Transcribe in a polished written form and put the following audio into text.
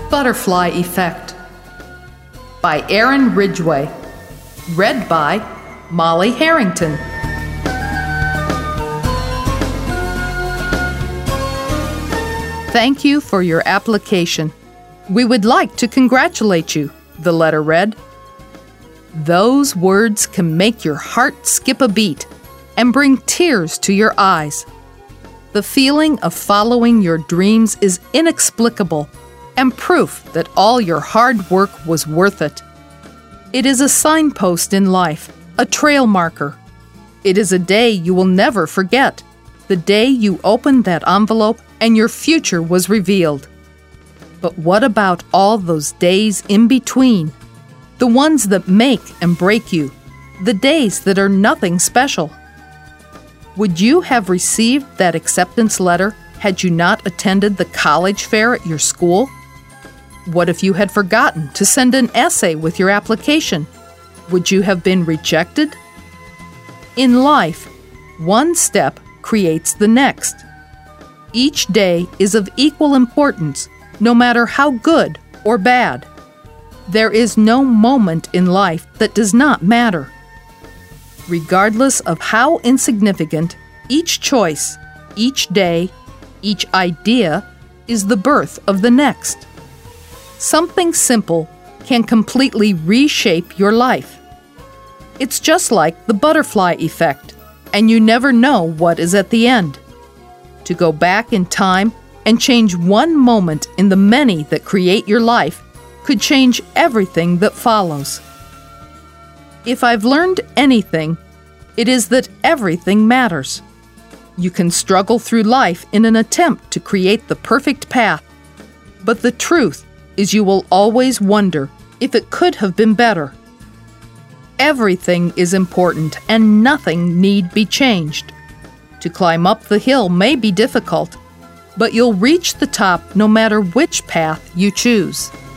Butterfly Effect by Aaron Ridgway. Read by Molly Harrington. Thank you for your application. We would like to congratulate you, the letter read. Those words can make your heart skip a beat and bring tears to your eyes. The feeling of following your dreams is inexplicable and proof that all your hard work was worth it. It is a signpost in life, a trail marker. It is a day you will never forget, the day you opened that envelope and your future was revealed. But what about all those days in between? The ones that make and break you, the days that are nothing special. Would you have received that acceptance letter had you not attended the college fair at your school? What if you had forgotten to send an essay with your application? Would you have been rejected? In life, one step creates the next. Each day is of equal importance, no matter how good or bad. There is no moment in life that does not matter. Regardless of how insignificant, each choice, each day, each idea is the birth of the next. Something simple can completely reshape your life. It's just like the butterfly effect, and you never know what is at the end. To go back in time and change one moment in the many that create your life could change everything that follows. If I've learned anything, it is that everything matters. You can struggle through life in an attempt to create the perfect path, but the truth is you will always wonder if it could have been better. Everything is important and nothing need be changed. To climb up the hill may be difficult, but you'll reach the top no matter which path you choose.